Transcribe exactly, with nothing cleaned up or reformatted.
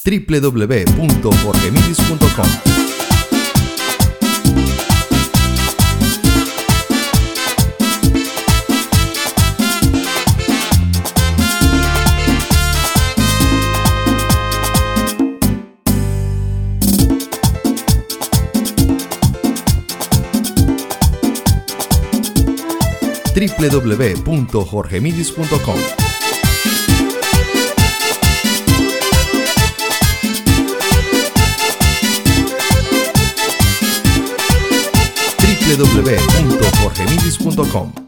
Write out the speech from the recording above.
w w w punto jorge midis punto com. w w w punto jorge midis punto com. w w w punto jorge midis punto com.